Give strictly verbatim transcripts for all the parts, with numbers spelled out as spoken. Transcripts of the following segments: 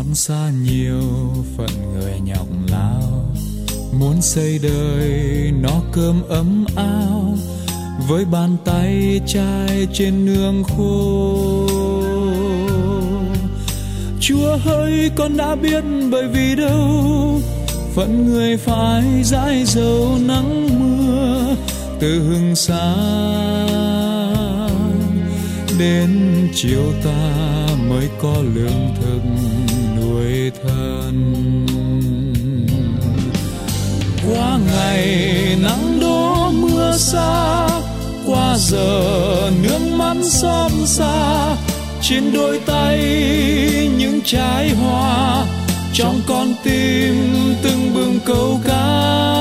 xót xa nhiều phận người nhọc lao, muốn xây đời no cơm ấm áo, với bàn tay trai trên nương khô. Chúa ơi, con đã biết bởi vì đâu phận người phải dãi dầu nắng mưa, từ hừng sáng đến chiều ta mới có lương thực nuôi thân. Qua ngày nắng đổ mưa xa, qua giờ nước mắt xót xa, trên đôi tay những trái hoa, trong con tim từng bừng câu ca.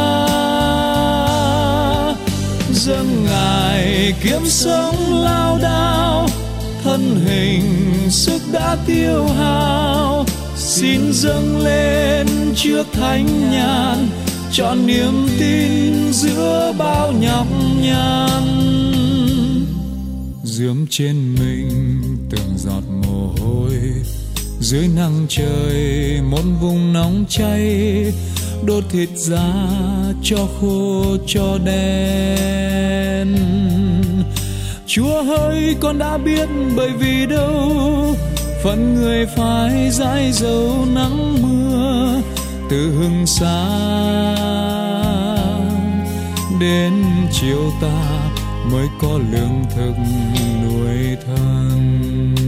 Dâng Ngài kiếm sống lao đao, thân hình sức đã tiêu hao, xin dâng lên trước thánh nhàn, trọn niềm tin giữa bao nhọc nhằn. Rướm trên mình từng giọt mồ hôi, dưới nắng trời một vùng nóng cháy, đốt thịt giá cho khô cho đen. Chúa ơi, con đã biết bởi vì đâu phận người phải dãi dầu nắng mưa, từ hừng sáng đến chiều ta mới có lương thực nuôi thân.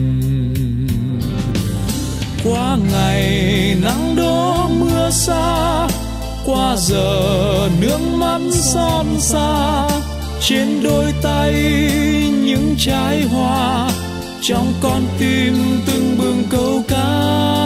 Qua ngày nắng đổ mưa xa, qua giờ nước mắt xót xa, trên đôi tay những trái hoa, trong con tim từng bừng câu ca.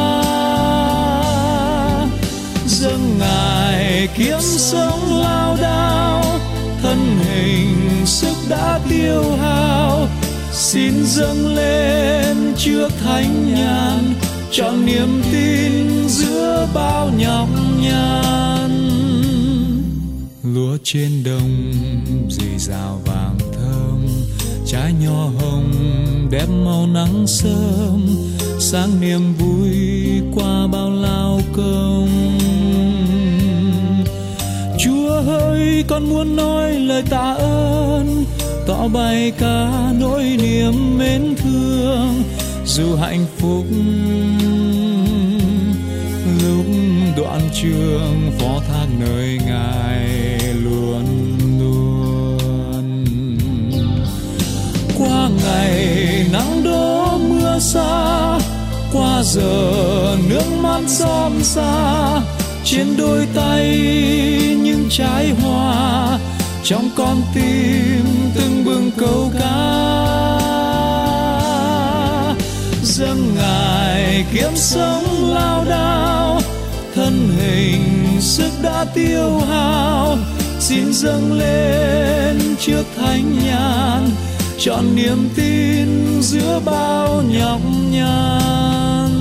Dâng Ngài kiếm sống lao đao, thân hình sức đã tiêu hao, xin dâng lên trước thánh nhàn, trọn niềm tin giữa bao nhọc nhằn. Lúa trên đồng rì rào vàng thơm, trái nho hồng đẹp màu nắng sớm, sáng niềm vui qua bao lao công. Chúa ơi, con muốn nói lời tạ ơn, tỏ bày cả nỗi niềm mến thương, dù hạnh phúc lúc đoạn trường phó thác nơi Ngài luôn luôn. Qua ngày nắng đổ mưa xa, qua giờ nước mắt xót xa, trên đôi tay những trái hoa, trong con tim từng bừng câu ca. Dâng Ngài kiếm sống lao đao, thân hình sức đã tiêu hao, xin dâng lên trước thánh nhàn, trọn niềm tin giữa bao nhọc nhằn.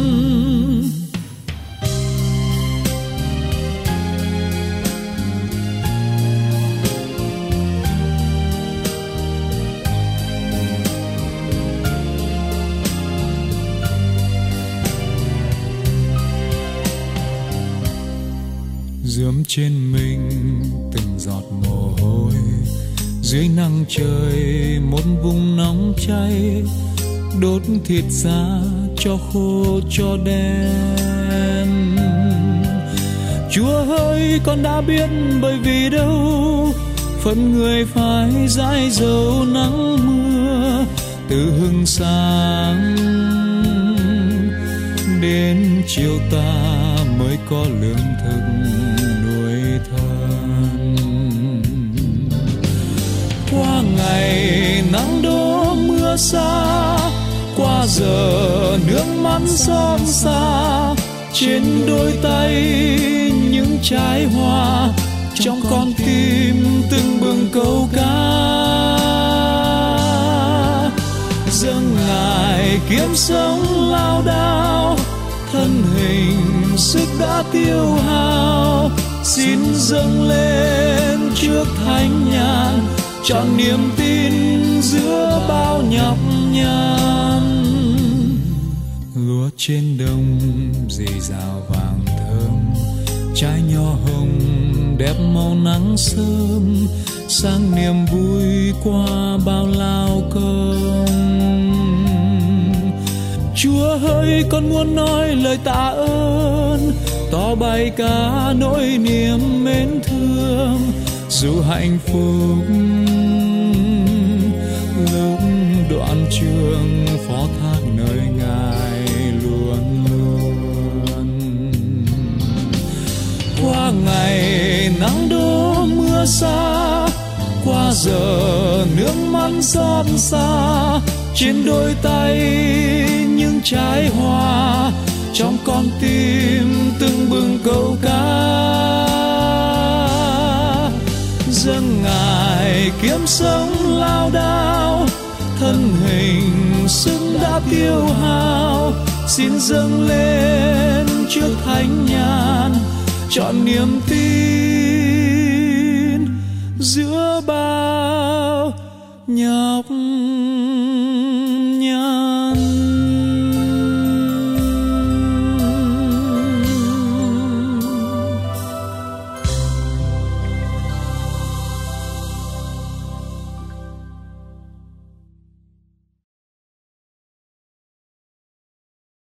Rướm trên mình từng giọt mồ hôi, dưới nắng trời một vùng nóng cháy, đốt thịt giá cho khô cho đen. Chúa ơi, con đã biết bởi vì đâu phận người phải dãi dầu nắng mưa, từ hừng sáng đến chiều ta mới có lương thực nuôi thân. Qua ngày nắng đổ mưa xa, qua giờ nước mắt xót xa, trên đôi tay những trái hoa, trong con tim từng bừng câu ca. Dâng Ngài kiếm sống lao đao, thân hình sức đã tiêu hao, xin dâng lên trước thánh nhàn, trọn niềm tin giữa bao nhọc nhằn. Lúa trên đồng dì rào vàng thơm, trái nho hồng đẹp màu nắng sớm, sang niềm vui qua bao lao công. Chúa hỡi, con muốn nói lời tạ ơn, to bay cả nỗi niềm mến thương, dù hạnh phúc lúc đoạn trường phó thác nơi Ngài luôn luôn. Qua ngày nắng đổ mưa xa, qua giờ nước mắt xót xa, trên đôi tay những trái hoa, trong con tim tưng bừng câu ca. Dâng Ngài kiếm sống lao đao, thân hình sức đã tiêu hao, xin dâng lên trước thánh nhàn, chọn niềm tin